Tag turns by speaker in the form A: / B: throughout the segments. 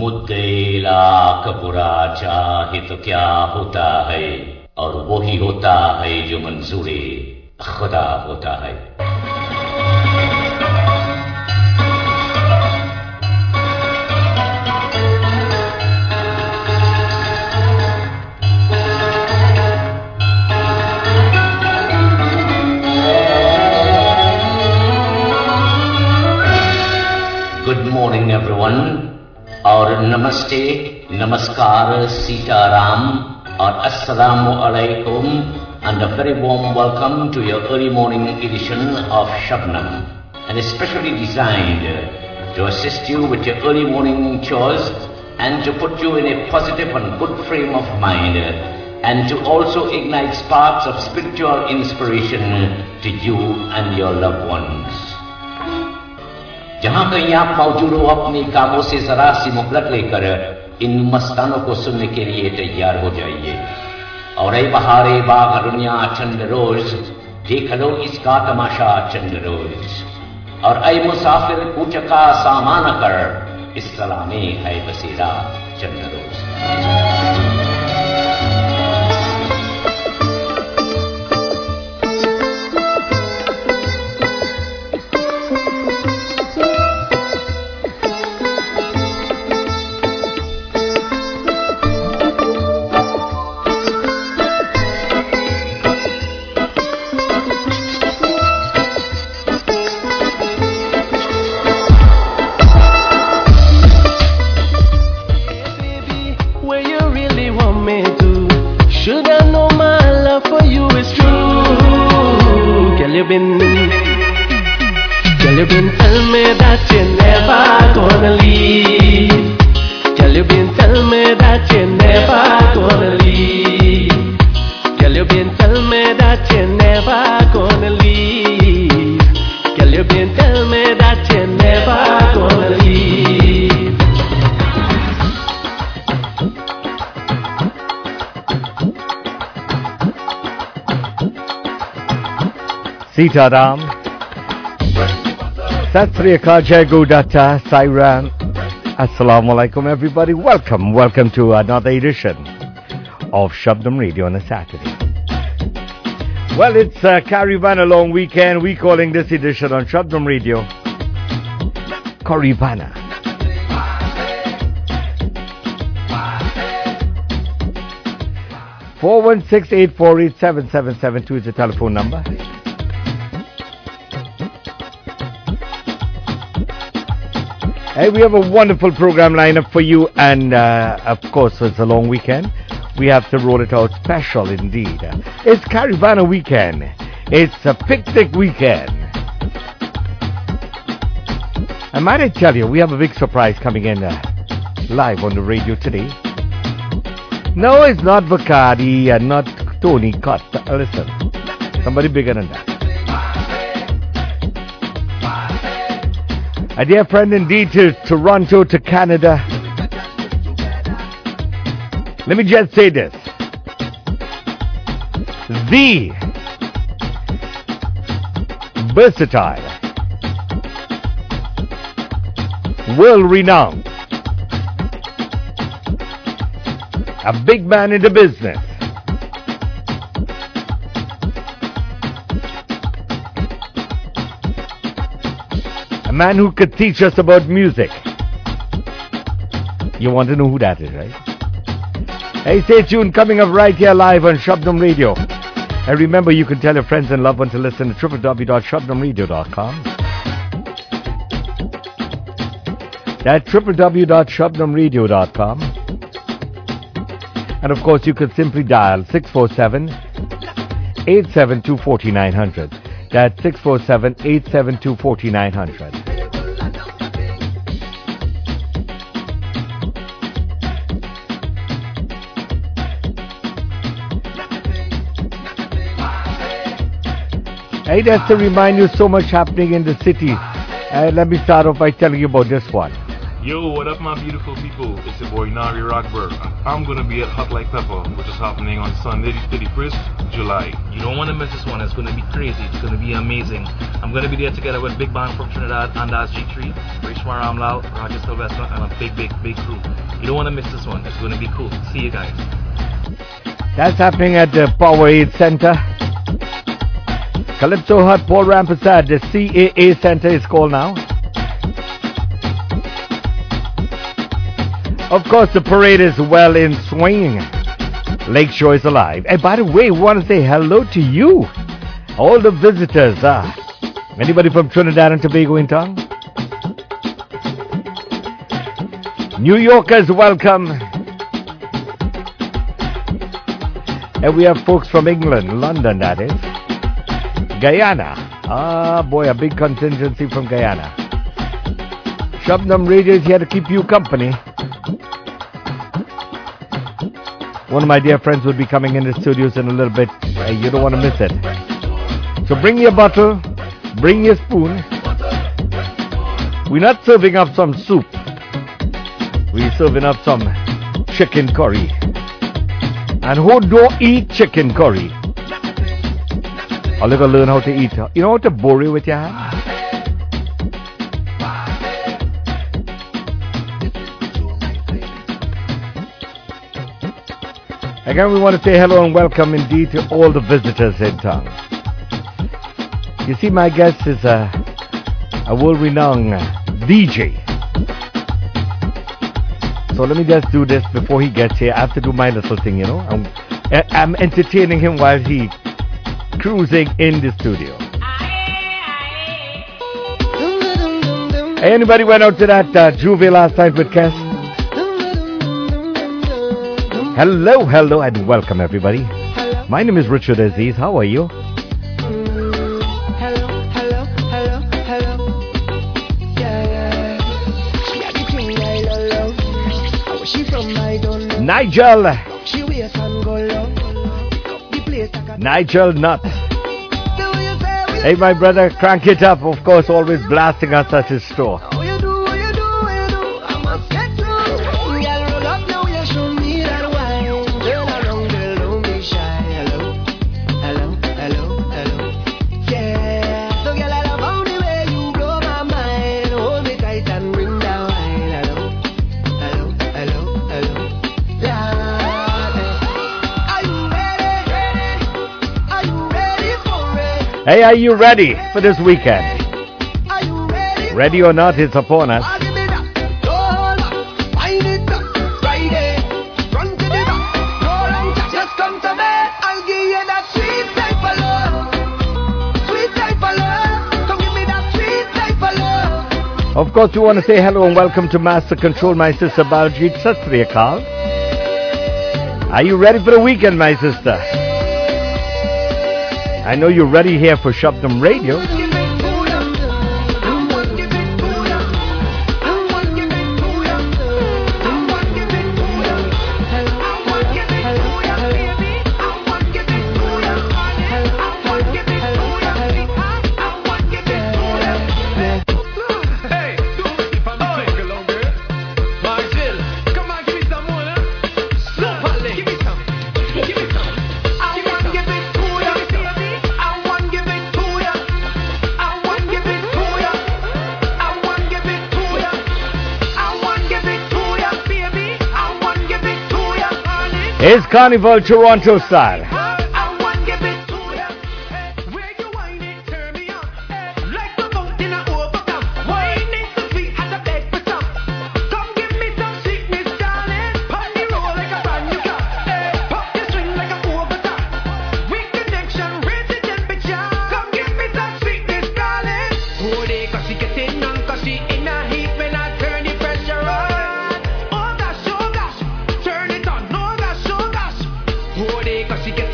A: मुद्दे लाख बुरा चाहे तो क्या होता है, और वही होता है जो मंजूरे खुदा होता है। Good morning everyone, और नमस्ते, नमस्कार, सीताराम और अस्सलामु अलैकुम, and a very warm welcome to your early morning edition of Shabnam, and especially designed to assist you with your early morning chores and to put you in a positive and good frame of mind, and to also ignite sparks of spiritual inspiration to you and your loved ones. जहां कहीं आप मौजूद हो, अपने कामों से जरा सी मुहलत लेकर इन मस्तानों को सुनने के लिए तैयार हो जाइए। और ऐ बहारे बाग दुनिया चंद रोज, देख लो इसका तमाशा चंद रोज। और ऐ मुसाफिर कुछ का सामान कर, इस सलामे है बसेरा चंद रोज।
B: Girl, you been tell me that you're never gonna leave. Girl, you been tell me that you're never gonna leave. Girl, you been tell me that you're never gonna leave. Girl, you been tell me that you're never gonna leave.
C: Sitaram, Sat Sri Akal, Jai Gurudata, Sairam. Assalamu alaikum everybody. Welcome to another edition of Shabdam Radio on a Saturday. Well, it's Caribana long weekend. We're calling this edition on Shabdam Radio Caribana. (416-848-7772) is the telephone number. Hey, we have a wonderful program lineup for you, and of course it's a long weekend. We have to roll it out special indeed. It's Caribana weekend. It's a picnic weekend. And might I tell you, we have a big surprise coming in live on the radio today. No, it's not Bacardi and not Tony Costa. Listen, somebody bigger than that. A dear friend indeed to Toronto, to Canada. Let me just say this. The versatile, world-renowned, a big man in the business, a man who could teach us about music. You want to know who that is, right? Hey, stay tuned. Coming up right here live on Shabdam Radio. And remember, you can tell your friends and loved ones to listen to www.shabdamradio.com. That's www.shabdamradio.com. And of course, you could simply dial 647-872-4900. That's 647-872-4900. Hey, that's to remind you, so much happening in the city. Let me start off by telling you about this one.
D: Yo, what up, my beautiful people? It's your boy Nari Rockberg. I'm gonna be at Hot Like Pepper, which is happening on Sunday, the 31st July. You don't want to miss this one. It's gonna be crazy. It's gonna be amazing. I'm gonna be there together with Big Bang from Trinidad, Andas G3, Rishma Ramlal, Roger Sylvester, and a big crew. You don't want to miss this one. It's gonna be cool. See you guys.
C: That's happening at the Powerade Center. Calypso Hut, Paul Rampersad, the CAA Center is called now. Of course, the parade is well in swing. Lakeshore is alive. And by the way, we want to say hello to you, all the visitors. Anybody from Trinidad and Tobago in town? New Yorkers, welcome. And we have folks from England, London, that is. Guyana. Boy, a big contingency from Guyana. Shabnam Radio is here to keep you company. One of my dear friends will be coming in the studios in a little bit. You don't want to miss it. So bring your bottle, bring your spoon. We're not serving up some soup. We're serving up some chicken curry. And who don't eat chicken curry? I'll never learn how to eat. You know how to bury with your hand? Again, we want to say hello and welcome indeed to all the visitors in town. You see, my guest is a world-renowned DJ. So let me just do this before he gets here. I have to do my little thing, you know. I'm entertaining him while he's cruising in the studio. Hey, anybody went out to that Juve last night with Cass? Hello, and welcome everybody. My name is Richard Aziz. How are you? Nigel Nutt. Hey, my brother, crank it up. Of course, always blasting us at his store. Hey, are you ready for this weekend? Ready or not, it's upon us. Of course, we want to say hello and welcome to Master Control, my sister Baljeet Sat Sri Akal. Are you ready for the weekend, my sister? I know you're ready here for Shabnam Radio. It's Carnival Toronto style.
E: Cause she get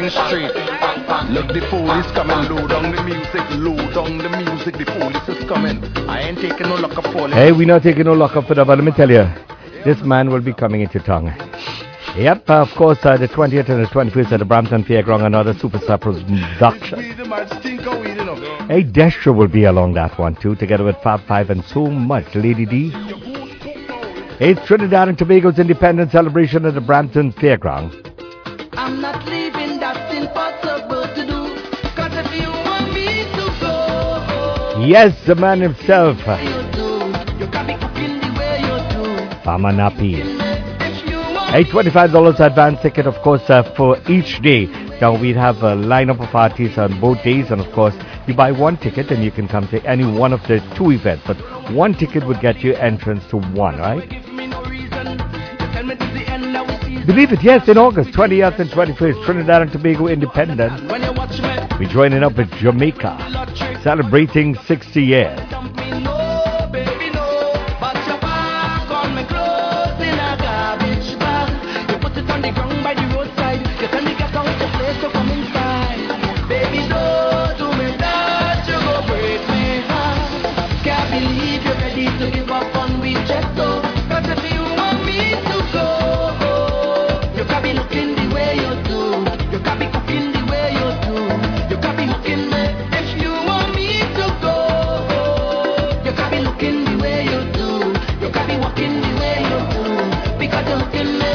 E: the street. Look, the police coming, low down the music, the police is coming. I ain't taking no locker for them.
C: Hey, we're not taking no lock up for that, but let me tell you, this man will be coming into town. Yep, of course, the 20th and the 21st at the Brampton Fairground, another superstar production. Hey, Destra will be along that one too, together with Fab Five and so much, Lady D. It's Trinidad and Tobago's independence celebration at the Brampton Fairground.
F: I'm not leaving, that's impossible to do. 'Cause if you want me to go,
C: yes, the man himself,
F: you can be cooking the way you do.
C: Pamanapi.
F: If you want
C: Hey, $25 advance ticket, of course, for each day. Now, we'd have a lineup of artists on both days, and of course, you buy one ticket and you can come to any one of the two events. But one ticket would get you entrance to one, right?
F: give me no reason, you tell me this the end that we see.
C: Believe it, yes, in August 20th and 21st, Trinidad and Tobago Independence.
F: When you watch me,
C: We're joining up with Jamaica, celebrating 60 years.
F: dump me, no, baby, no. But your back on me clothes in a garbage bag. You put it on the ground by the roadside. You tell me get out the place to come inside. Baby, don't do me that, you go break me heart. Can't believe you're ready to give up on me just so. 'Cause if you want me to go, you can be looking the way you do. You can be cooking the way you do. You can be hooking me if you want me to go. You can be looking the way you do. You can be walking the way you do. Because you're hooking me.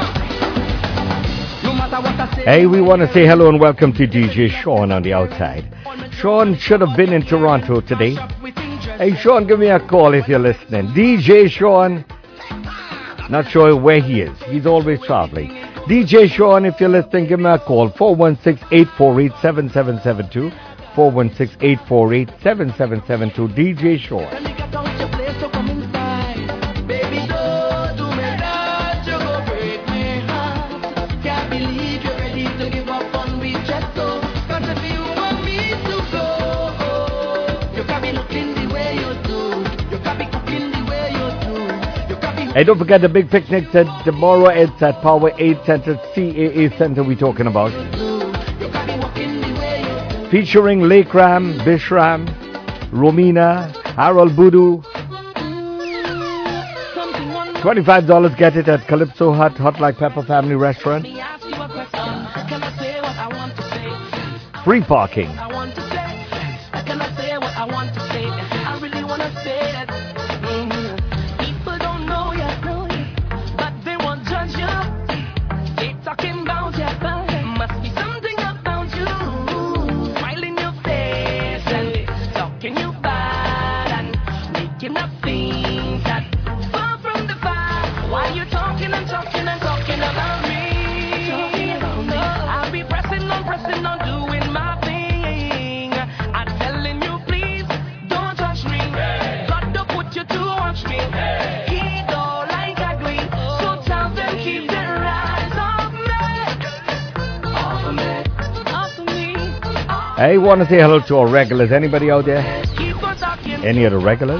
F: No matter what I say.
C: Hey, we want to say hello and welcome to DJ Sean on the outside. Sean should have been in Toronto today. Hey, Sean, give me a call if you're listening. DJ Sean, not sure where he is. He's always traveling. DJ Sean, if you're listening, give me a call. 416-848-7772. 416-848-7772. DJ Sean.
F: Tell me get out your place to come inside. Baby, don't do me that, you go break me heart. Can't believe you're ready to give up on me just so. 'Cause if you want me to go, you can be looking the way you do. You can be cooking the way you do. You can be
C: Hey, don't forget the big picnic tomorrow. It's at Power 8 Center, CAA Center we're talking about.
F: you can be walking the way you do.
C: Featuring Lake Ram, Bishram, Romina, Harold Budu.
F: Something wonderful.
C: $25 get it at Calypso Hut, Hot Like Pepper Family Restaurant.
F: Me ask you a question. Can I say what I want to say?
C: Free parking.
F: I want to say, can I say what I want to say? I really want to say it. People don't know you, but they won't judge you. They talking about you, but must be something about you. Smiling your face and talking you bad and making up things that far from the fact. Why you talking and talking and talking about me? I'll be pressing on doing my thing. I'm telling you, please don't touch me. God don't put you to watch me. He don't like ugly, so tell them keep their eyes off me. Off of me, off of me.
C: Hey, want to say hello to our regulars. Anybody out there?
F: Keep on talking.
C: Any of the regulars?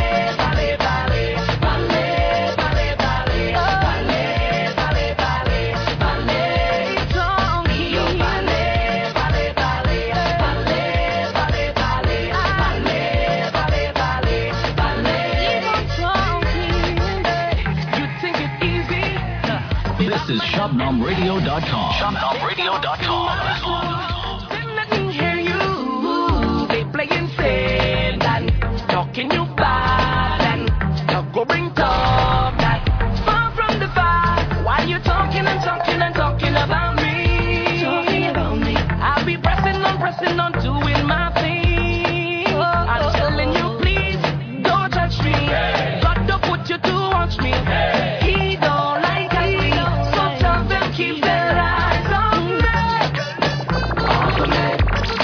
G: This is ShubNomRadio.com. ShubNomRadio.com.
F: Let me hear you. They playing sad and talking you bad and go bring talk that far from the fact. Why you talking and talking and talking about me? Talking about me. I'll be pressing on doing my thing. I'm telling you, please don't touch me. God don't put you to watch me. He don't like ugly, so tell them keep their eyes on me. Off of me.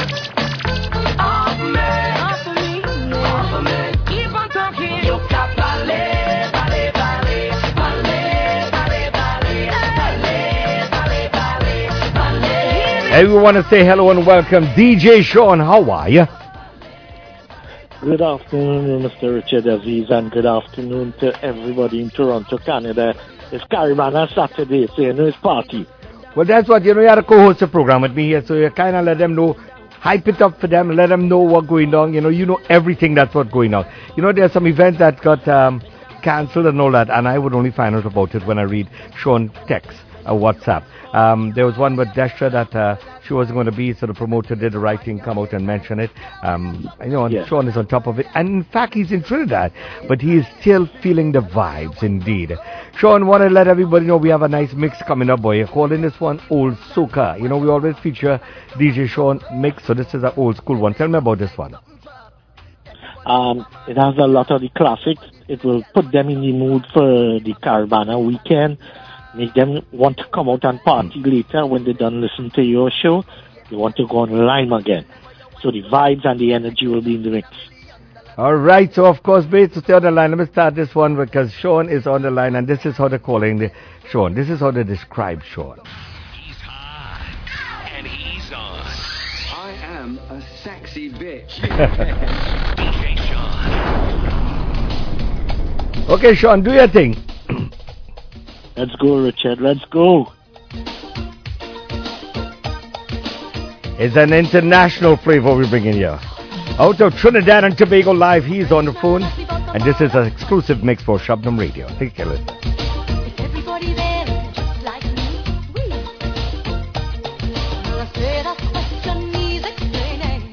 F: Off me. Off of me. Off of me. Keep on talking. You got ballet, ballet, ballet, ballet, ballet, ballet, ballet, ballet, ballet.
C: Hey, we want to say hello and welcome DJ Sean. How are you?
H: Good afternoon, Mr. Richard Aziz, and good afternoon to everybody in Toronto, Canada. It's Caribana Saturday, so you know it's party.
C: Well, that's what, you had a co-host a program with me here, so you kind of let them know, hype it up for them, let them know what's going on. You know everything that's what's going on. There's some events that got cancelled and all that, and I would only find out about it when I read Sean text or WhatsApp. There was one with Destra that she wasn't going to be, so the promoter did the right thing, come out and mention it. And Sean is on top of it. And in fact, he's in Trinidad, but he is still feeling the vibes, indeed. Sean, want to let everybody know we have a nice mix coming up, boy. You're calling this one Old Soca. We always feature DJ Sean mix, so this is an old school one. Tell me about this one.
H: It has a lot of the classics. It will put them in the mood for the Caravana weekend. Make them want to come out and party later when they done listen to your show. They want to go online again. So the vibes and the energy will be in the mix.
C: All right, so of course, babe, to stay on the line, let me start this one because Sean is on the line, and this is how they're calling Sean. This is how they describe Sean.
I: He's hot, and he's on.
J: I am a sexy bitch.
I: DJ Sean.
C: Okay, Sean, do your thing.
H: Let's go, Richard. Let's go.
C: It's an international flavor we bring in here. Out of Trinidad and Tobago Live, he's on the phone. And this is an exclusive mix for Shabnam Radio. Take a listen.
K: Everybody there just like me. Well, I said that question needs explaining.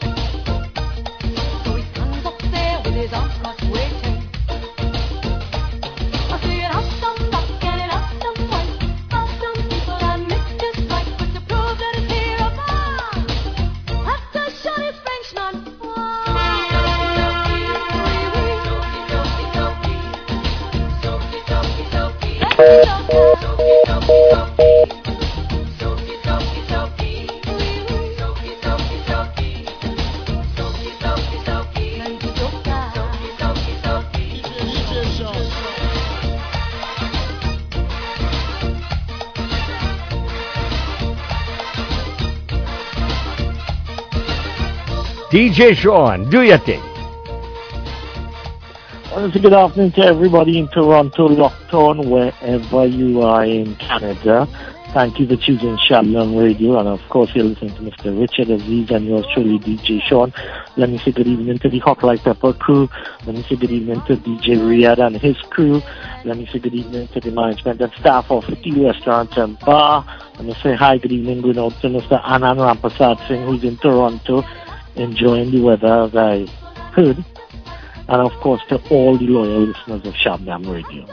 K: So he stands up there with his arms crossed waiting. I said, have some luck and have some fun. Have some people that mix this right, but to prove that it's here above. Have to show the Frenchman.
C: DJ Sean, do your thing.
H: Good afternoon to everybody in Toronto, Lockton, wherever you are in Canada. Thank you for choosing Shabnam Radio, and of course you're listening to Mr. Richard Aziz and yours truly, DJ Sean. Let me say good evening to the Hot Like Pepper crew. Let me say good evening to DJ Riyadh and his crew. Let me say good evening to the management and staff of the restaurant and bar. Let me say hi, good evening, going out to Mr. Anand Rampasad Singh, who's in Toronto, enjoying the weather, as I heard. And of course to all the loyal listeners of Shabnam Radio.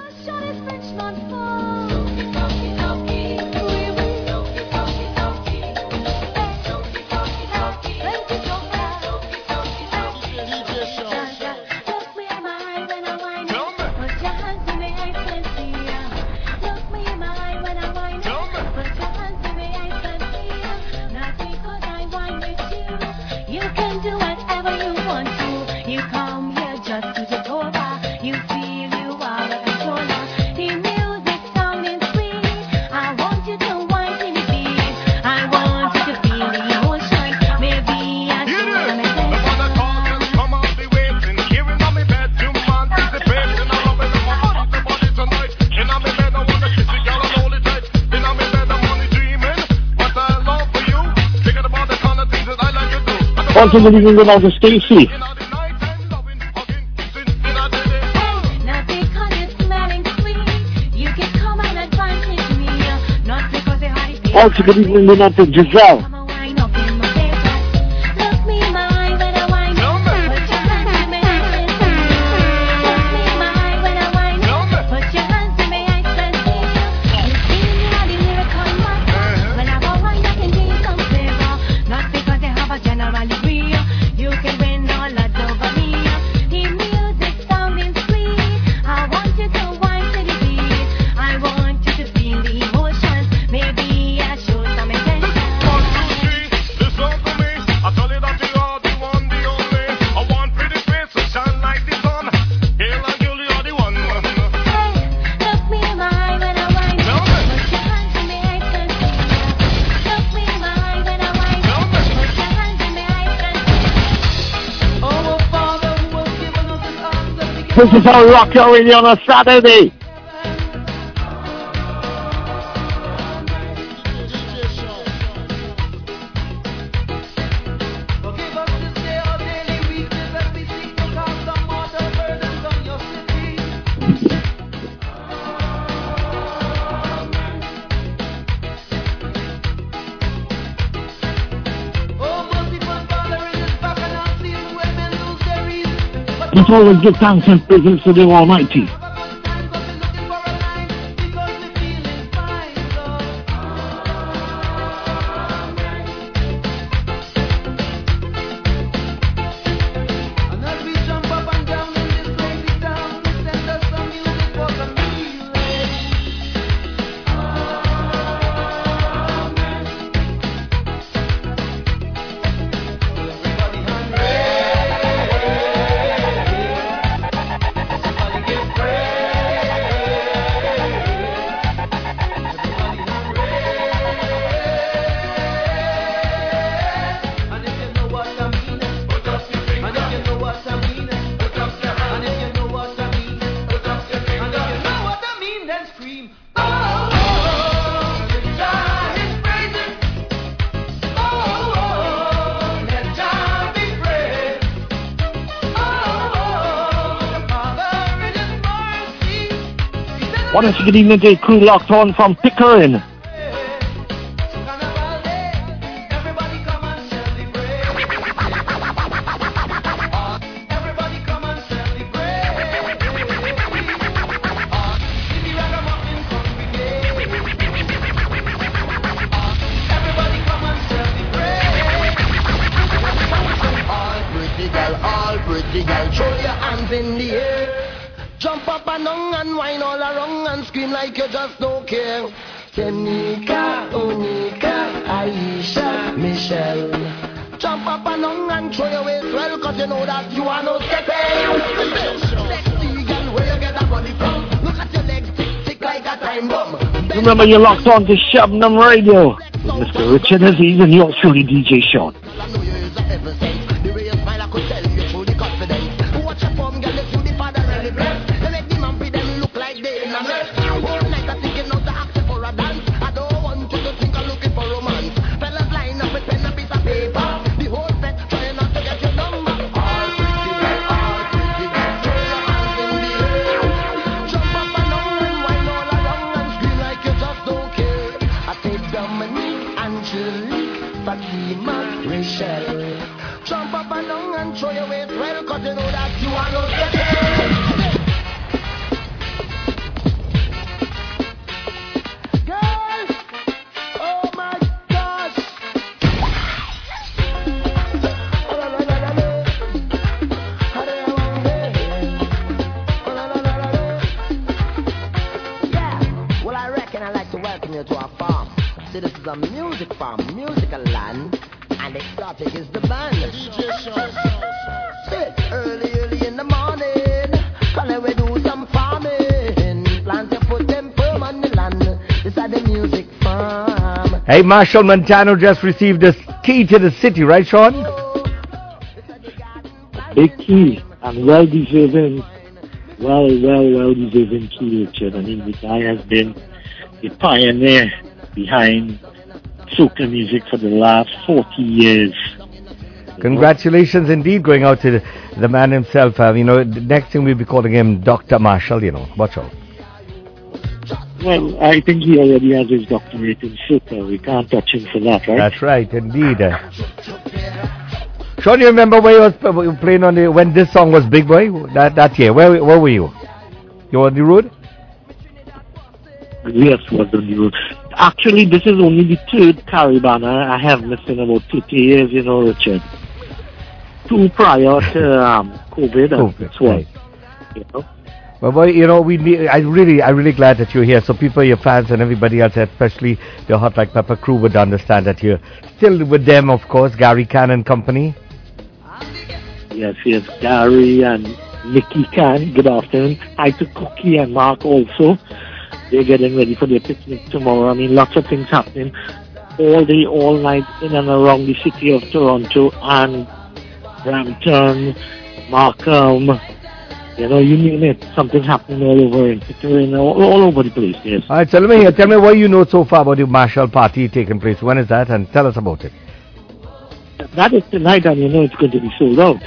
H: Also, good evening, good afternoon, Stacy. Also, good evening, good afternoon, Giselle. This is how we rock your radio on a Saturday. Let's always give thanks and praises to the Almighty. Once good evening to a crew locked on from Pickering.
F: All pretty girl, throw your hands in the air. Jump up and down and whine all around and scream like you just don't care. Tenika, Onika, Aisha, Michelle. Jump up and down and throw your waist well, cause you know that you are no stepping. Sexy girl, where you get that body from? Look at your legs, tick like a time bomb.
H: Remember, you're locked on to Shabnam Radio with Mr. Richard Aziz and yours truly, DJ Sean.
F: Jump up and down and throw your waist well, cause you know that you are no second. Girl, oh my gosh. Yeah, well I reckon I'd like to welcome you to our farm. See, this is a music farm, musical land. And exotic is the band. Sit early in the morning, and we do some farming. Plant to put them firm on the land. This is the music farm.
C: Hey, Marshall Montano just received the key to the city, right, Sean?
H: Big key and well deserving key, Richard. I mean, the guy has been the pioneer behind soca music for the last 40 years.
C: Congratulations indeed going out to the man himself. The next thing we'll be calling him Dr. Marshall, watch out.
H: Well, I think he already has his doctorate in soca. We can't touch him for that, right?
C: That's right, indeed. Sean, you remember where you were playing when this song was big, boy? That year. Where were you? You were on the road?
H: Yes, was on the road. Actually, this is only the third Caribana I have missed in about 50 years, Richard. 2 prior to COVID. That's one. Right.
C: Well, boy, I'm really glad that you're here. So people, your fans and everybody else, especially the Hot Like Pepper crew, would understand that you're still with them, of course, Gary Can and company.
H: Yes, Gary and Nicky Can. Good afternoon. Hi to Cookie and Mark also. They're getting ready for their picnic tomorrow. I mean, lots of things happening all day, all night in and around the city of Toronto and Brampton, Markham. You name it. Something's happening all over in Pickering, all over the place, yes.
C: All right, so tell me what you know so far about the Marshall party taking place. When is that? And tell us about it.
H: That is tonight, and it's going to be sold out.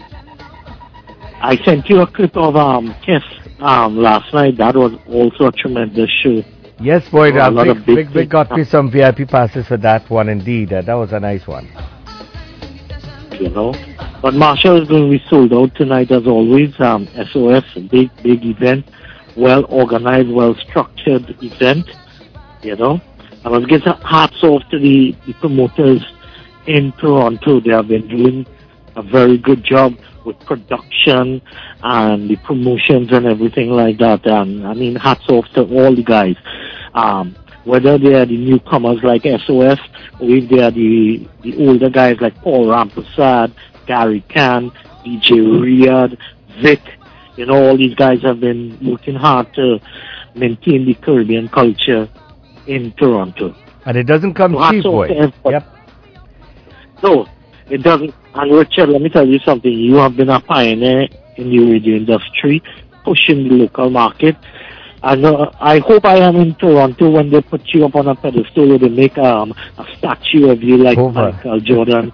H: I sent you a clip of Kiss last night. That was also a tremendous show.
C: Yes, boy, Big got me some VIP passes for that one indeed. That was a nice one.
H: But Marshall is going to be sold out tonight as always. SOS, big event, well organized, well structured event, you know. I must give hats off to the promoters in Toronto. They have been doing a very good job with production and the promotions and everything like that. And I mean, hats off to all the guys. Whether they are the newcomers like SOS, or if they are the older guys like Paul Ramprasad, Gary Khan, DJ Riyadh, Vic, you know, all these guys have been working hard to maintain the Caribbean culture in Toronto.
C: And it doesn't come
H: So
C: cheap, boy. Yep.
H: No, it doesn't. And Richard, let me tell you something. You have been a pioneer in the radio industry, pushing the local market. And I hope I am in Toronto when they put you up on a pedestal or they make a statue of you like Michael Jordan.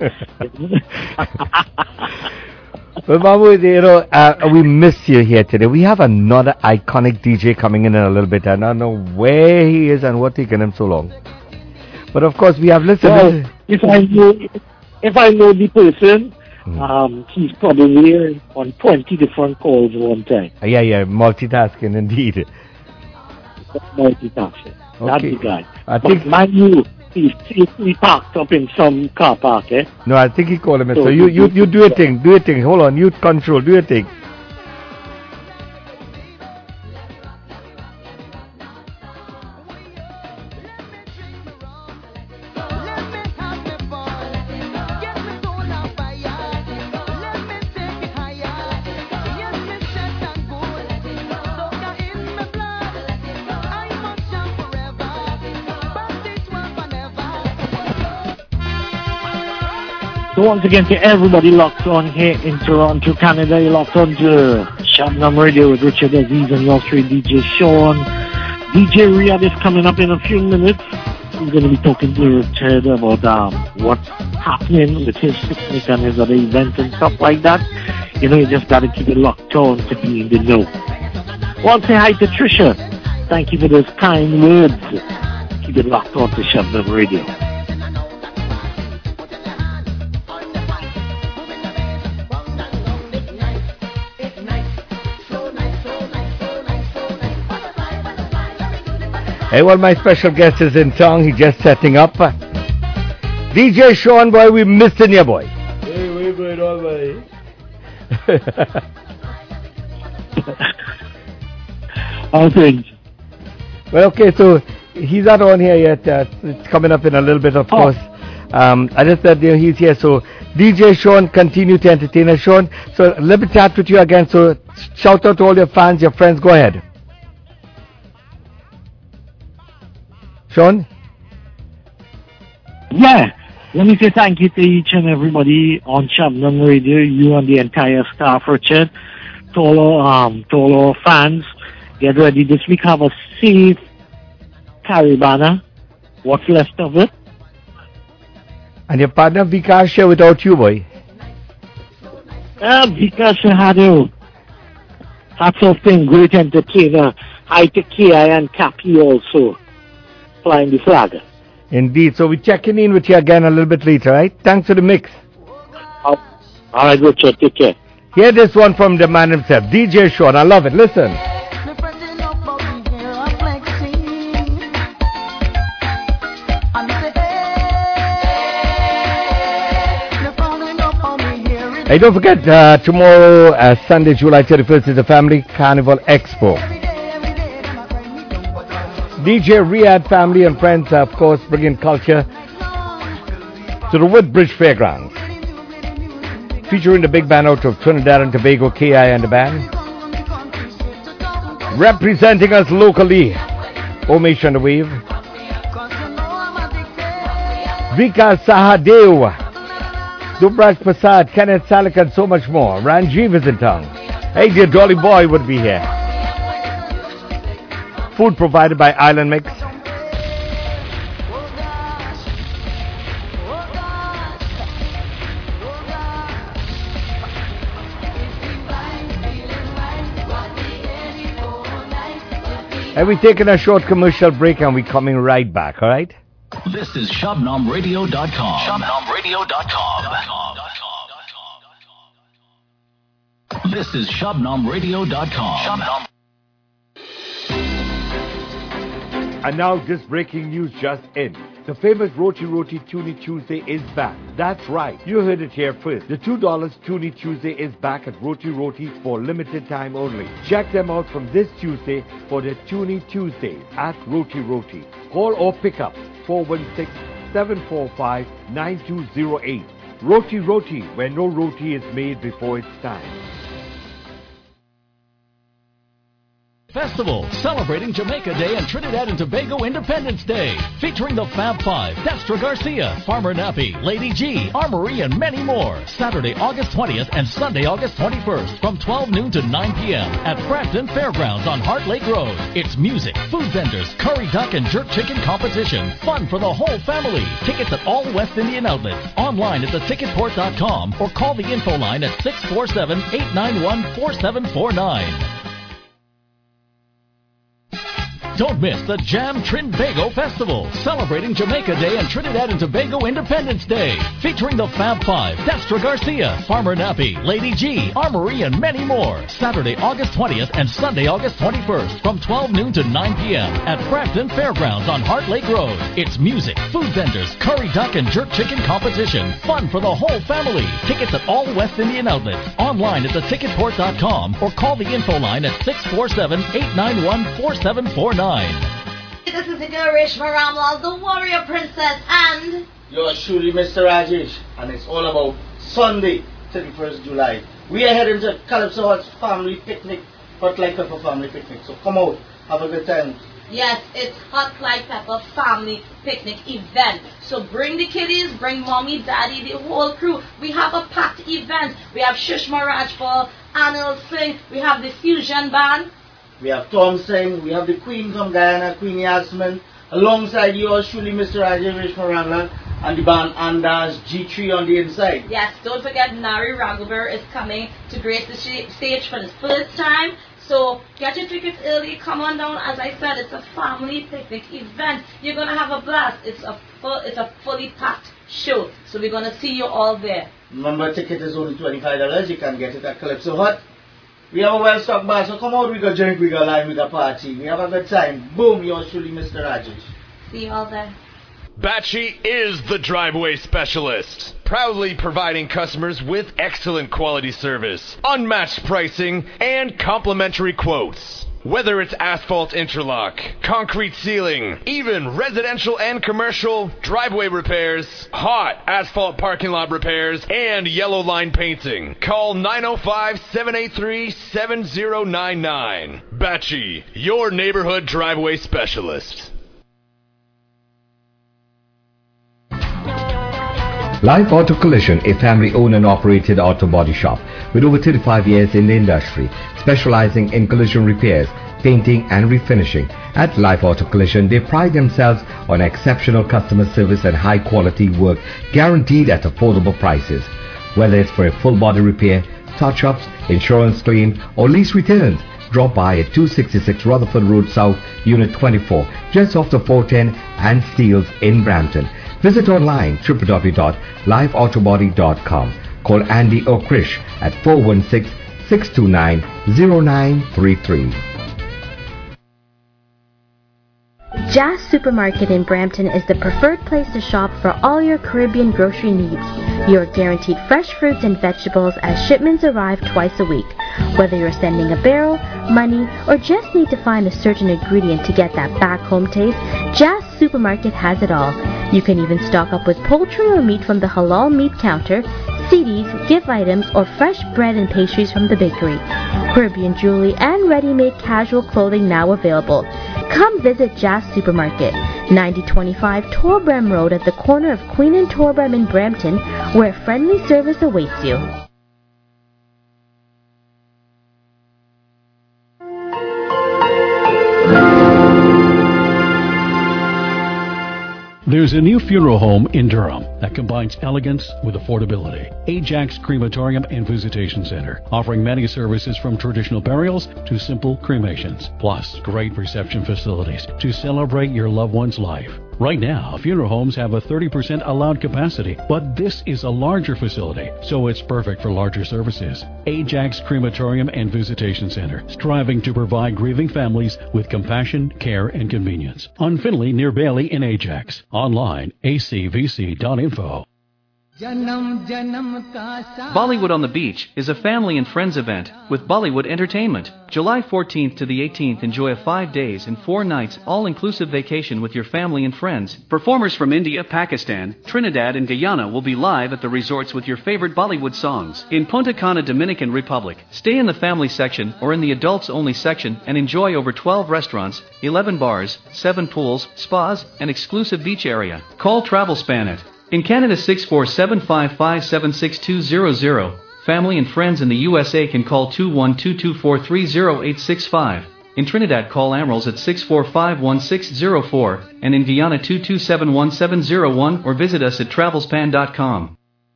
C: Well, Mahmood, you know, we miss you here today. We have another iconic DJ coming in a little bit. I don't know where he is and what taken him so long. But of course, we have listened.
H: Well, if I know the person, he's probably on 20 different calls at one time.
C: Yeah, multitasking indeed.
H: Multitasking. That's
C: Okay.
H: the guy.
C: I think-
H: But mind you, he's safely parked up in some car park, eh?
C: No, I think he called him.
H: So
C: So you do your thing. Hold on, you control. Do your thing.
H: So once again, to everybody locked on here in Toronto, Canada, you're locked on to Shabnam Radio with Richard Aziz and your three DJ Sean. DJ Riyadh is coming up in a few minutes. He's going to be talking to Richard about what's happening with his picnic and his other events and stuff like that. You know, you just got to keep it locked on to be in the know. Want to say hi to Trisha. Thank you for those kind words. Keep it locked on to Shabnam Radio.
C: Hey, well, my special guest is in town. He's just setting up. DJ Sean, boy, we missing you, boy. Hey, we going on, boy. Well, okay, so he's not on here yet. It's coming up in a little bit, of course. I just said he's here. So, DJ Sean, continue to entertain us, Sean. So, let me chat with you again. So, shout out to all your fans, your friends. Go ahead. Sean?
H: Yeah. Let me say thank you to each and everybody on Shabnam Radio, you and the entire staff, Richard. To all our fans, get ready. This week have a safe Caribana. What's left of it?
C: And your partner Vikas here without you, boy.
H: Vikas Shahadu. Hats off to him, great entertainer. Hi to KI and Cappy also. Flying the flag.
C: Indeed. So we're checking in with you again a little bit later, right? Thanks for the mix.
H: All right, Richard. Take care.
C: Hear this one from the man himself, DJ Sean. I love it. Listen. Hey, don't forget, tomorrow, Sunday, July 31st, is the Family Carnival Expo. DJ Riyadh family and friends, of course, bringing culture to the Woodbridge Fairgrounds. Featuring the big band out of Trinidad and Tobago, KI and the band. Representing us locally, Omesh on the Wave. Vikas Sahadev, Dubraj Prasad, Kenneth Salik, and so much more. Ranjiv is in town. Hey, dear Dolly Boy would be here. Food provided by Island Mix. And we're taking a short commercial break and we're coming right back, alright?
G: This is ShabnamRadio.com. ShabnamRadio.com. This is ShubnomRadio.com. Shubnom.
C: And now this breaking news just in. The famous Roti Roti Toonie Tuesday is back. That's right. You heard it here first. The $2 Toonie Tuesday is back at Roti Roti's for limited time only. Check them out from this Tuesday for the Toonie Tuesdays at Roti Roti. Call or pick up 416-745-9208. Roti Roti, where no roti is made before its time.
G: Festival celebrating Jamaica Day and Trinidad and Tobago Independence Day, featuring the Fab Five, Destra Garcia, Farmer Nappy, Lady G, Armory, and many more. Saturday, August 20th and Sunday, August 21st from 12 noon to 9 p.m. at Brampton Fairgrounds on Heart Lake Road. It's music, food vendors, curry duck and jerk chicken competition, fun for the whole family. Tickets at all West Indian outlets, online at theticketport.com, or call the info line at 647-891-4749. Don't miss the Jam Trinbago Festival, celebrating Jamaica Day and Trinidad and Tobago Independence Day, featuring the Fab Five, Destra Garcia, Farmer Nappy, Lady G, Armory, and many more. Saturday, August 20th and Sunday, August 21st from 12 noon to 9 p.m. at Brampton Fairgrounds on Heart Lake Road. It's music, food vendors, curry duck and jerk chicken competition, fun for the whole family. Tickets at all West Indian outlets, online at theticketport.com, or call the info line at 647-891-4749.
L: This is the girl Reshma Ramlal, the warrior princess, and
M: yours truly, Mr. Rajesh, and it's all about Sunday, 31st July. We are heading to Calypso Hut's family picnic, Hot Like Pepper family picnic. So come out, have a good time.
L: yes, it's Hot Like Pepper family picnic event. So bring the kiddies, bring mommy, daddy, the whole crew. We have a packed event. We have Shushma Rajpal, Anil Singh, we have the fusion band.
M: We have Tom Singh, we have the Queen from Guyana, Queen Yasmin, alongside yours truly, Mr. Rajesh Moranla, and the band Andas G3 on the inside.
L: Yes, don't forget Nari Raghubar is coming to grace the stage for the first time. So get your tickets early, come on down. As I said, it's a family picnic event. You're going to have a blast. It's a fully packed show. So we're going to see you all there.
M: Remember, ticket is only $25. You can get it at Calypso Hut. We have a well-stocked bar, so come out, we go drink, we go line, we go party. We have a good time. Boom, yours truly, Mr. Rajesh.
L: See you all there.
N: Batchy is the driveway specialist, proudly providing customers with excellent quality service, unmatched pricing, and complimentary quotes. Whether it's asphalt interlock, concrete ceiling, even residential and commercial driveway repairs, hot asphalt parking lot repairs, and yellow line painting, call 905-783-7099. Batchy, your neighborhood driveway specialist.
C: Life Auto Collision, a family-owned and operated auto body shop with over 35 years in the industry, specializing in collision repairs, painting and refinishing. At Life Auto Collision, they pride themselves on exceptional customer service and high-quality work guaranteed at affordable prices. Whether it's for a full body repair, touch-ups, insurance claim, or lease returns, drop by at 266 Rutherford Road South, Unit 24, just off the 410 and Steeles in Brampton. Visit online www.lifeautobody.com. Call Andy or Krish at 416-629-0933.
O: Jazz Supermarket in Brampton is the preferred place to shop for all your Caribbean grocery needs. You are guaranteed fresh fruits and vegetables as shipments arrive twice a week. Whether you're sending a barrel, money, or just need to find a certain ingredient to get that back home taste, Jazz Supermarket has it all. You can even stock up with poultry or meat from the halal meat counter, CDs, gift items, or fresh bread and pastries from the bakery. Caribbean jewelry and ready-made casual clothing now available. Come visit Jazz Supermarket, 9025 Torbram Road at the corner of Queen and Torbram in Brampton, where friendly service awaits you.
P: There's a new funeral home in Durham that combines elegance with affordability. Ajax Crematorium and Visitation Center, offering many services from traditional burials to simple cremations, plus great reception facilities to celebrate your loved one's life. Right now, funeral homes have a 30% allowed capacity, but this is a larger facility, so it's perfect for larger services. Ajax Crematorium and Visitation Center, striving to provide grieving families with compassion, care, and convenience. On Finley near Bailey in Ajax. Online, acvc.info.
Q: Bollywood on the Beach is a family and friends event with Bollywood Entertainment. July 14th to the 18th, enjoy a 5 days and 4 nights all-inclusive vacation with your family and friends. Performers from India, Pakistan, Trinidad, and Guyana will be live at the resorts with your favorite Bollywood songs. In Punta Cana, Dominican Republic, stay in the family section or in the adults-only section and enjoy over 12 restaurants, 11 bars, 7 pools, spas, and exclusive beach area. Call TravelSpan at in Canada 64755762000. Family and friends in the USA can call 21224308865. In Trinidad, call Amerals at 6451604, and in Guyana 2271701, or visit us at travelspan.com.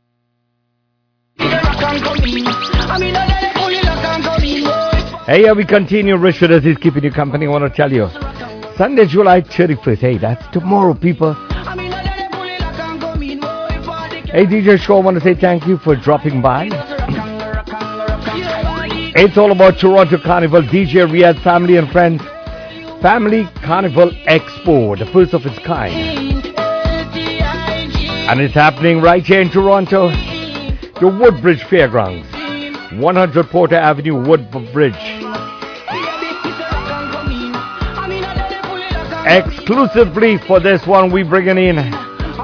C: Hey, we continue. Richard as he's keeping you company. I want to tell you, Sunday, July 31st. Hey, that's tomorrow, people. Hey, DJ Shaw, I want to say thank you for dropping by. It's all about Toronto Carnival, DJ Riyadh, family and friends. Family Carnival Expo, the first of its kind. And it's happening right here in Toronto, the Woodbridge Fairgrounds, 100 Porter Avenue, Woodbridge. Exclusively for this one, we bringing in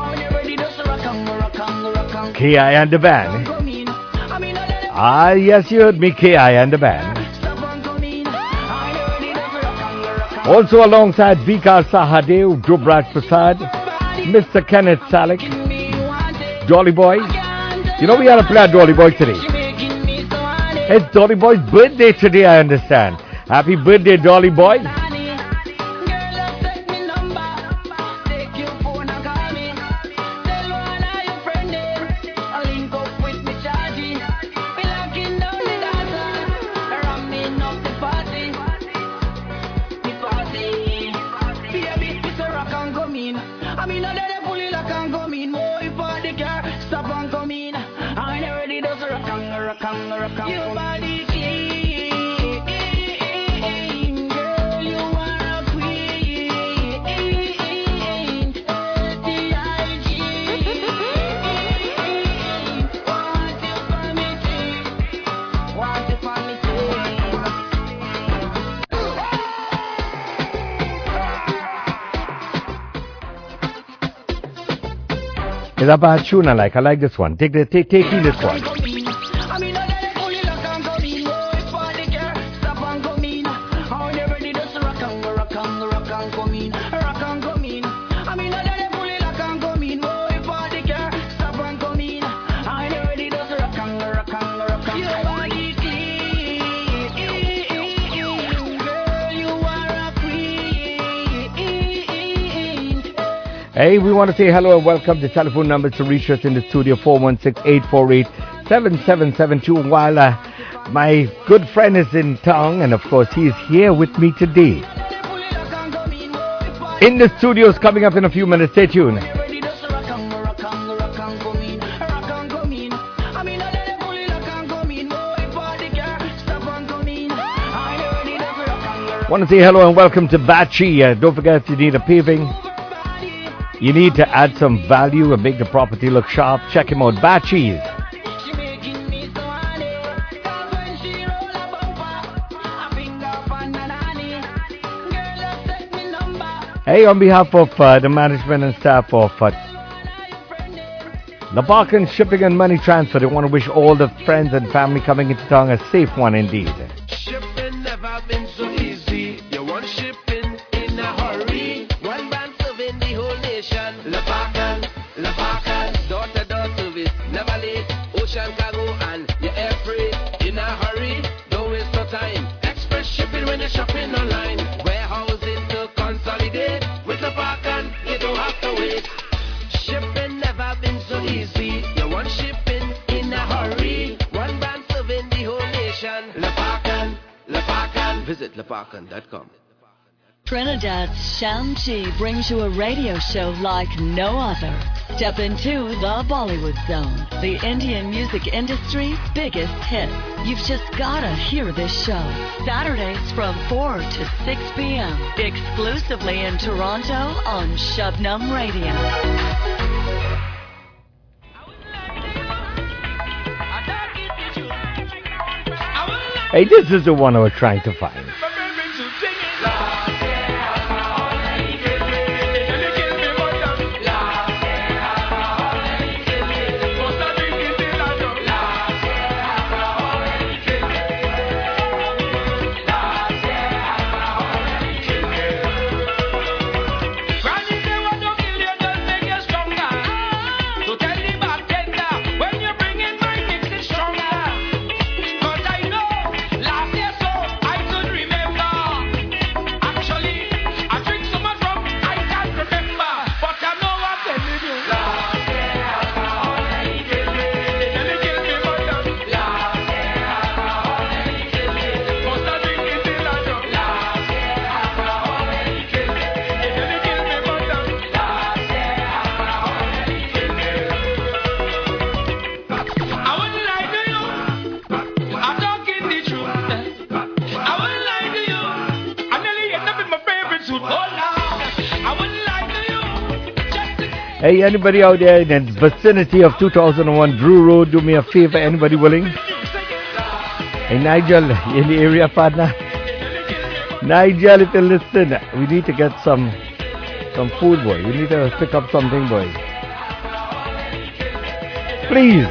C: K.I. and the band. Ah, yes, you heard me, K.I. and the band. Also alongside Vikas Sahadev, Dhubraj Prasad, Mr. Kenneth Salik, Dolly Boy. You know we had to play Dolly Boy today. It's Dolly Boy's birthday today, I understand. Happy birthday, Dolly Boy. It's a bad tune I like this one. Take me this one. Hey, we want to say hello and welcome. The telephone numbers to reach us in the studio, 416-848-7772. While my good friend is in town, and of course he is here with me today. In the studios, coming up in a few minutes. Stay tuned. Want to say hello and welcome to Bachi. Don't forget, if you need a paving, you need to add some value and make the property look sharp, check him out, Bachi's. Hey, on behalf of the management and staff of Labarkan Shipping and Money Transfer, they want to wish all the friends and family coming into town a safe one indeed.
F: Shipping never been so easy. You want shipping in a hurry. One band serving the whole nation. Labarkan, door-to-door service, never late. Ocean cargo and your air freight in a hurry. Don't waste no time. Express shipping when you're shopping online. Warehousing to consolidate. With Labarkan, you don't have to wait. Shipping never been so easy. You want shipping in a hurry. One band serving the whole nation. Labarkan. Visit labarkan.com.
R: Trinidad's Shanti brings you a radio show like no other. Step into the Bollywood Zone, the Indian music industry's biggest hits. You've just gotta hear this show. Saturdays from 4 to 6 p.m. exclusively in Toronto on Shabnam Radio.
C: Hey, this is the one I was trying to find. Hey, anybody out there in the vicinity of 2001 Drew Road, do me a favor, anybody willing? Hey, Nigel, in the area, partner? Nigel, if you're listening, we need to get some food, boy. We need to pick up something, boy. Please.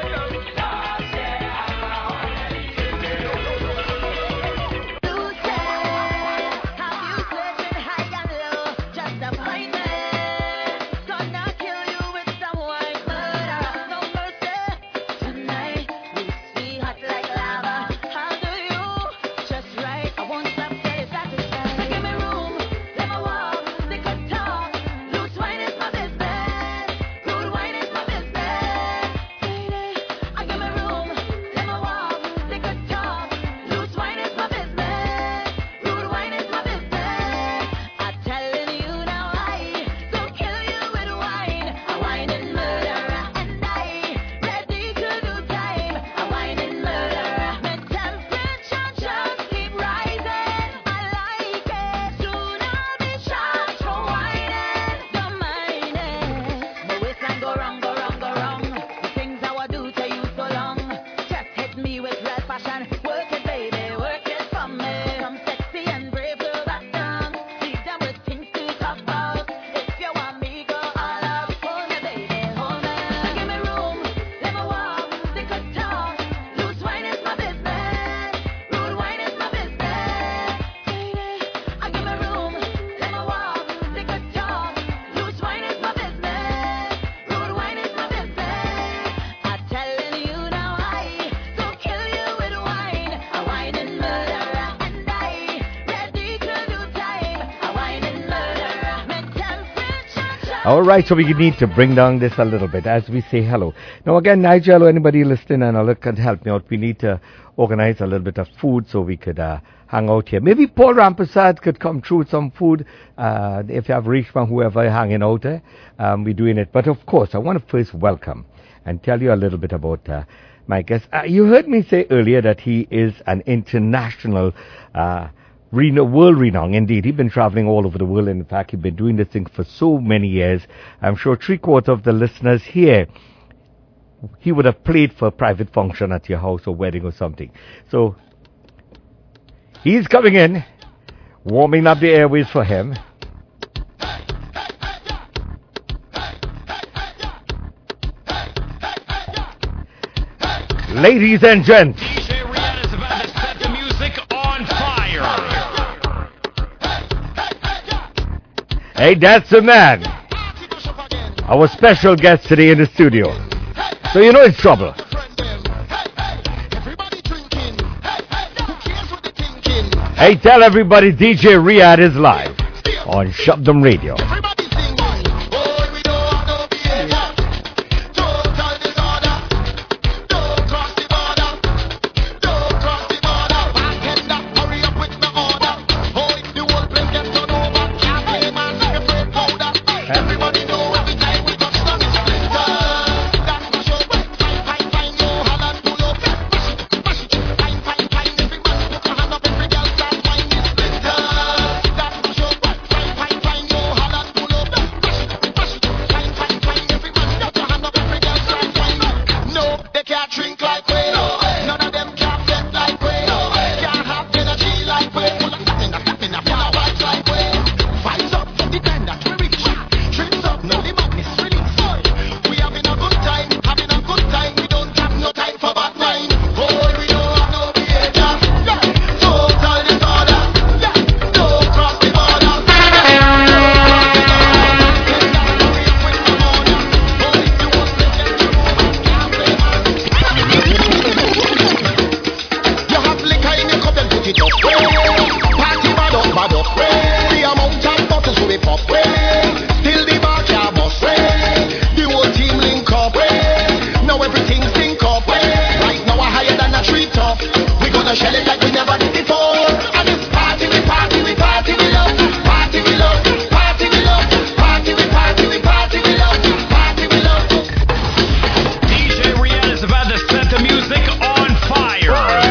C: All right, so we need to bring down this a little bit as we say hello. Now again, Nigel or anybody listening and can help me out. We need to organize a little bit of food so we could hang out here. Maybe Paul Rampersad could come through with some food. If you have Rishma, whoever hanging out there, we're doing it. But of course, I want to first welcome and tell you a little bit about my guest. You heard me say earlier that he is an international world renowned. Indeed, he's been traveling all over the world. In fact, he's been doing this thing for so many years. I'm sure 3/4 of the listeners here, he would have played for a private function at your house or wedding or something. So he's coming in, warming up the airways for him. Ladies and gents,
N: DJ Riyadh is about to set the music on fire.
C: Hey, that's the man. Our special guest today in the studio. So you know it's trouble. Hey, tell everybody DJ Riyadh is live on Shabdam Radio.
F: think like we. None of them can get like we. Can't have energy like we. Full of stamina, full of vibes like we. Vibes up, the time that we reach. Trips up, now the madness release. We having a good time, we don't have no time for bad mind. Oh, we don't have no behavior. Total disorder. Don't cross the border. You have liquor in your cup and put it up. Party bad up. The amount of bottles we pop. Still the bar can't bust. The whole team link up. Now everything sync up. Right now we're higher than a treetop. We gonna shell it like we never did before. And it's party, we love. Party, we love. Party, we love. Party, we love.
I: DJ Rihanna is about to set the music on fire.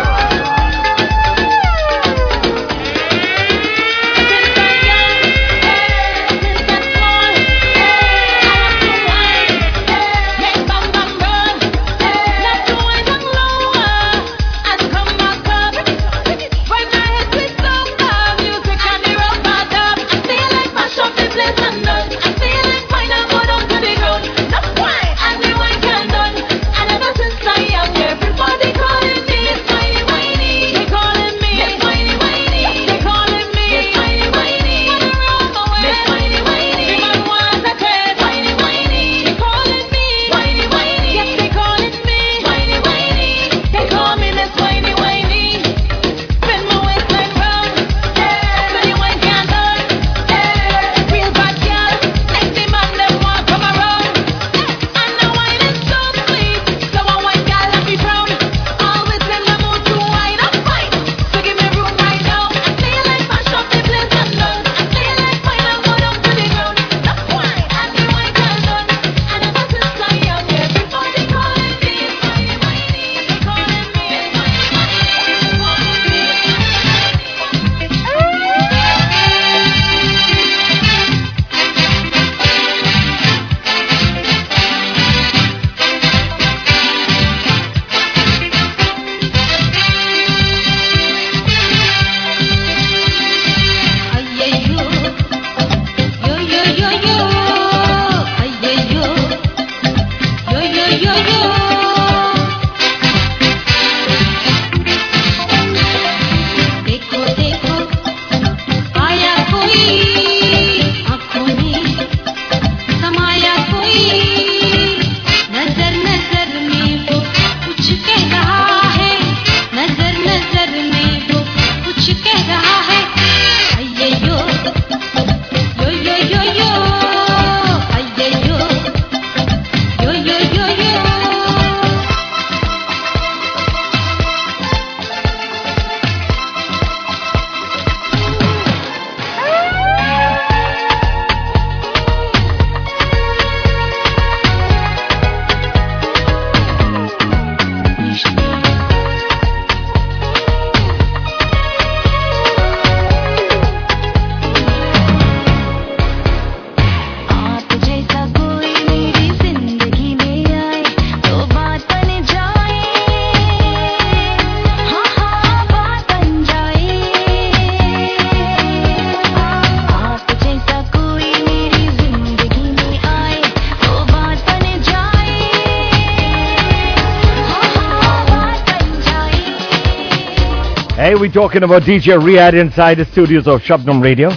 C: Hey, we're talking about DJ Riyadh inside the studios of Shabnam Radio.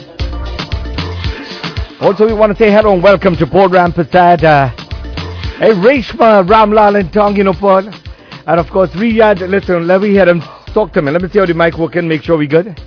C: Also, we want to say hello and welcome to Port Rampasad. Hey, Reshma, Ramlal and Tonginopal. And of course, Riyadh, listen, let me hear him talk to me. Let me see how the mic working, make sure we good.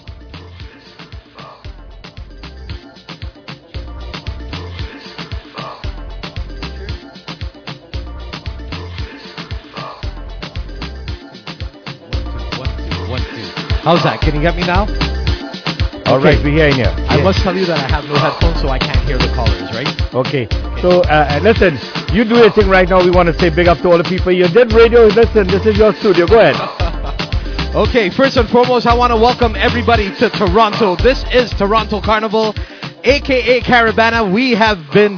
S: How's that? Can you get me now?
C: All right, we're hearing you.
S: I must tell you that I have no headphones, so I can't hear the callers, right?
C: Okay. So, listen, you do your thing right now. We want to say big up to all the people. You did radio. Listen, this is your studio. Go ahead.
S: Okay, first and foremost, I want to welcome everybody to Toronto. This is Toronto Carnival, a.k.a. Caravana. We have been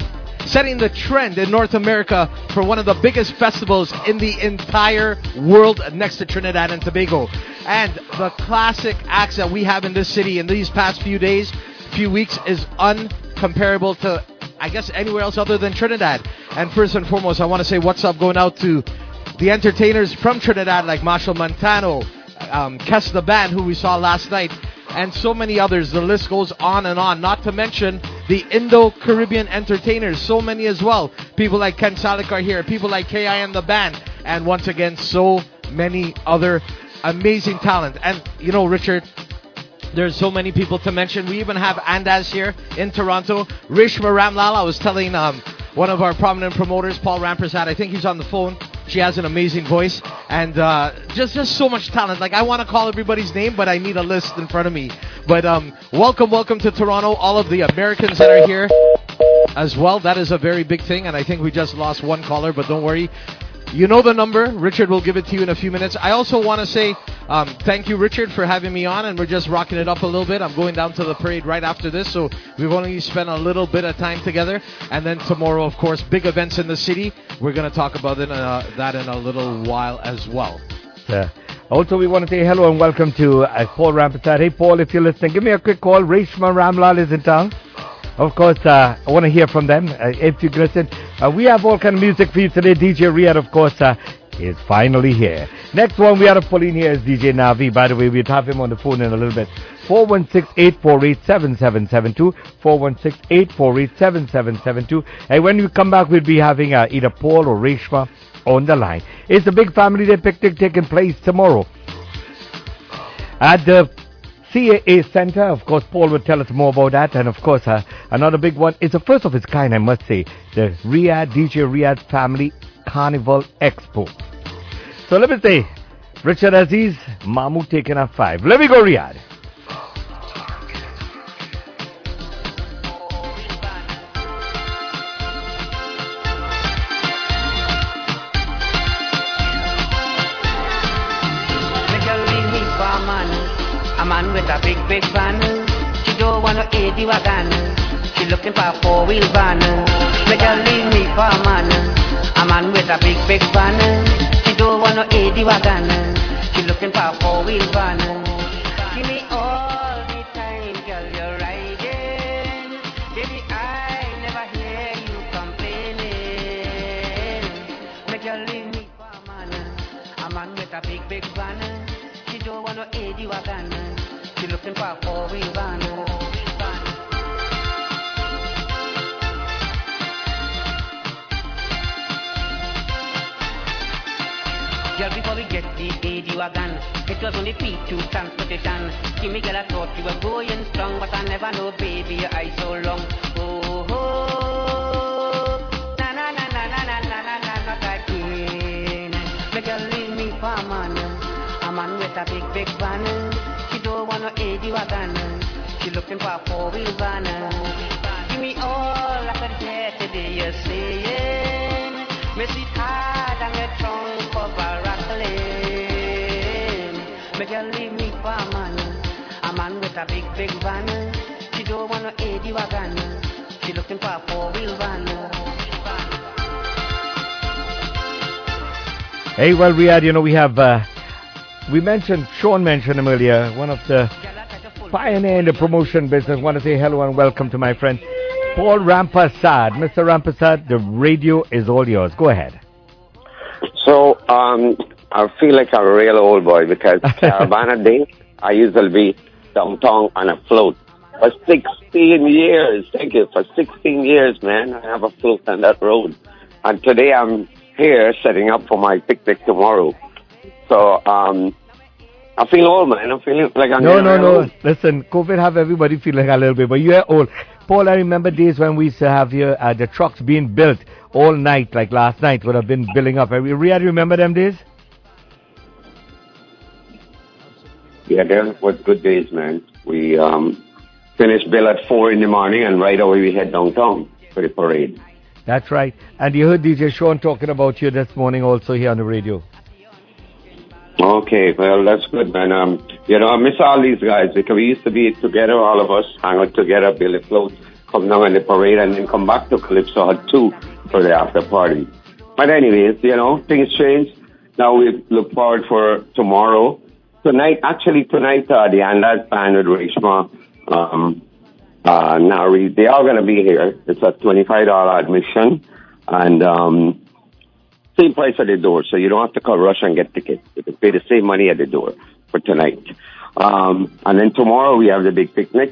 S: setting the trend in North America for one of the biggest festivals in the entire world next to Trinidad and Tobago. And the classic acts that we have in this city in these past few weeks is uncomparable to, I guess, anywhere else other than Trinidad. And first and foremost, I want to say what's up going out to the entertainers from Trinidad like Marshall Montano, Kes the Band, who we saw last night, and so many others. The list goes on and on, not to mention the Indo-Caribbean entertainers, so many as well. People like Ken Salik are here, people like KIM the Band, and once again, so many other amazing talent. And, you know, Richard, there's so many people to mention. We even have Andaz here in Toronto. Reshma Ramlal, I was telling one of our prominent promoters, Paul Rampersad, I think he's on the phone. She has an amazing voice, and just so much talent. Like, I want to call everybody's name, but I need a list in front of me. But welcome to Toronto, all of the Americans that are here as well. That is a very big thing, and I think we just lost one caller, but don't worry. You know the number. Richard will give it to you in a few minutes. I also want to say thank you, Richard, for having me on, and we're just rocking it up a little bit. I'm going down to the parade right after this, so we've only spent a little bit of time together. And then tomorrow, of course, big events in the city. We're going to talk about that in a little while as well.
C: Also, we want to say hello and welcome to Paul Rampersad. Hey, Paul, if you're listening, give me a quick call. Reshma Ramlal is in town. Of course, I want to hear from them. If you listen, we have all kind of music for you today. DJ Riyadh, of course, is finally here. Next one we are pulling here is DJ Navi. By the way, we'll have him on the phone in a little bit. 416-848-7772. 416-848-7772. And when we come back, we'll be having either Paul or Reshma on the line. It's a big family day picnic taking place tomorrow at the CAA Center. Of course, Paul will tell us more about that. And of course, another big one is the first of its kind, I must say, the DJ Riyadh Family Carnival Expo. So let me say, Richard Aziz, Mahmood taking up 5. Let me go, Riyadh.
T: A man with a big van. She don't want to aid the wagon. She looking for a 4-wheel van. Make her leave me for a man with a big van. She don't want to aid the wagon. She looking for a 4-wheel van. Give me all the time, girl, you're riding. Baby, I never hear you complaining. Make her leave me for a man with a big van. She don't want to aid the wagon. She looking for a 4-wheel van. Girl, before we get the AD wagon, it was only P2 transportation. Give me, girl, I thought you were going strong, but I never know, baby, your eyes so long. Oh, oh, na na na na na na na na na, not again. Make girl leave me for a man with a big van. She don't want to aid the wagon. She looking for a 4-wheel van. Give me all I could hear today, you're saying. Me sit hard and your trunk cover rattling. Make her leave me for a man with a big van. She don't want to aid the wagon. She looking for a 4-wheel van.
C: Hey, well, Riyadh, you know, we have... Sean mentioned him earlier, one of the pioneer in the promotion business. Want to say hello and welcome to my friend Paul Rampersad. Mr. Rampersad, the radio is all yours. Go ahead.
U: So, I feel like I'm a real old boy because Caravana Day, I usually be downtown on a float. For 16 years, thank you, for 16 years, man, I have a float on that road. And today I'm here setting up for my picnic tomorrow. So, I feel old, man. I'm feeling like I'm
C: No. Listen, COVID have everybody feel like a little bit, but you're old. Paul, I remember days when we used to have here the trucks being built all night, like last night would have been building up. Riyadh, remember them days?
U: Yeah, there was good days, man. We finished bill at 4 in the morning, and right away we head downtown for the parade.
C: That's right. And you heard DJ Sean talking about you this morning also here on the radio.
U: Okay, well, that's good, man. You know, I miss all these guys because we used to be together, all of us, hang out together, build a float. come down on the parade, and then come back to Calypso Hut 2 for the after party. But anyways, things change. Now we look forward for tomorrow. Tonight, the Andas band with Reshma, Nari, they are going to be here. It's a $25 admission, and same price at the door, so you don't have to come rush and get tickets. You can pay the same money at the door for tonight. And then tomorrow we have the big picnic.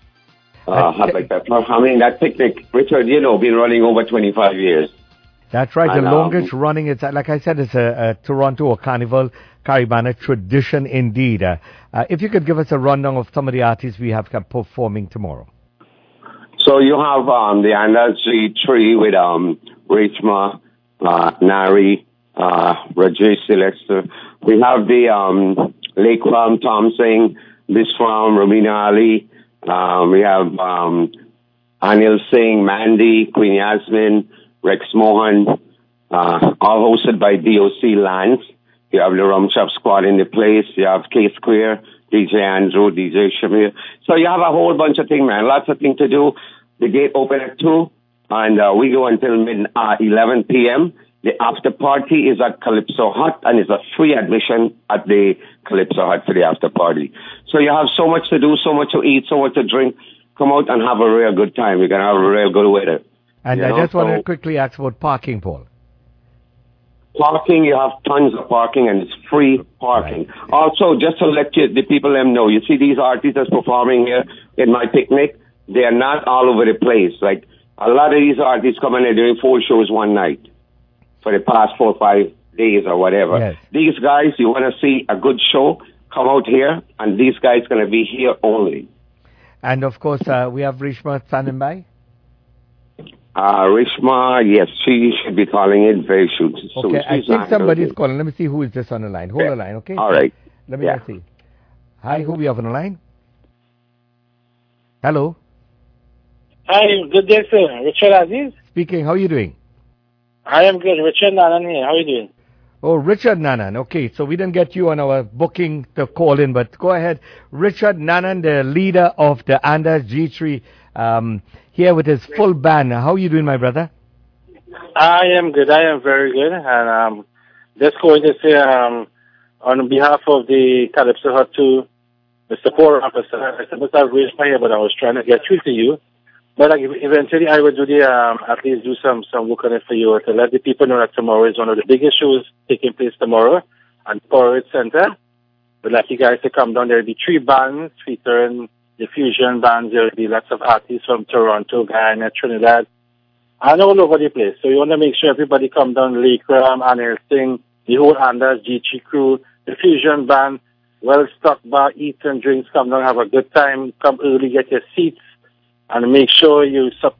U: That picnic, Richard, been running over 25 years.
C: That's right. The longest running, it's like I said, it's a Toronto or Carnival Caribana tradition indeed. If you could give us a rundown of some of the artists we have performing tomorrow.
U: So you have the Andas G3 with Reshma, Nari, Rajesh Sylvester. We have the Lake Ram, Tom Singh, Bisram, Ramina Ali. We have Anil Singh, Mandy, Queen Yasmin, Rex Mohan, all hosted by DOC Lance. You have the Rum Chop Squad in the place. You have K Square, DJ Andrew, DJ Shamir. So you have a whole bunch of things, man. Lots of things to do. The gate open at 2, and we go until 11 p.m. The after party is at Calypso Hut, and it's a free admission at the Calypso Hut for the after party. So you have so much to do, so much to eat, so much to drink. Come out and have a real good time. You're going to have a real good weather.
C: And I just want to quickly ask about parking, Paul.
U: Parking, you have tons of parking, and it's free parking. Right. Also, just to let the people know, you see these artists that's performing here in my picnic, they are not all over the place. Like, a lot of these artists come in, they're doing 4 shows one night for the past 4 or 5 days or whatever. Yes. These guys, you want to see a good show, come out here, and these guys going to be here only.
C: And, of course, we have Reshma standing by.
U: Reshma, yes, she should be calling in very soon.
C: Okay, I think somebody's calling. Let me see who is this on the line. Hold the line, okay?
U: All right.
C: Let me see. Hi, who we have on the line? Hello?
A: Hi, good day, sir. Richard Aziz?
C: Speaking. How are you doing?
A: I am good. Richard Nanan here. How are you doing?
C: Oh, Richard Nanan. Okay, so we didn't get you on our booking to call in, but go ahead. Richard Nanan, the leader of the Andas G3, here with his full band. How are you doing, my brother?
A: I am good. I am very good. And just going to say, on behalf of the Calypso Hut 2, the support officer, I supposed to have raised my hand, but I was trying to get through to you. But eventually I will do at least do some work on it for you to let the people know that tomorrow is one of the biggest shows taking place tomorrow at Porridge Center. We'd like you guys to come down. There will be 3 bands featuring the fusion bands. There will be lots of artists from Toronto, Guyana, Trinidad, and all over the place. So you want to make sure everybody come down. Lake Ram, Anil Singh, the whole Andas G3 crew, the fusion band, well-stocked bar, eat and drinks. Come down, have a good time. Come early, get your seats, and make sure you support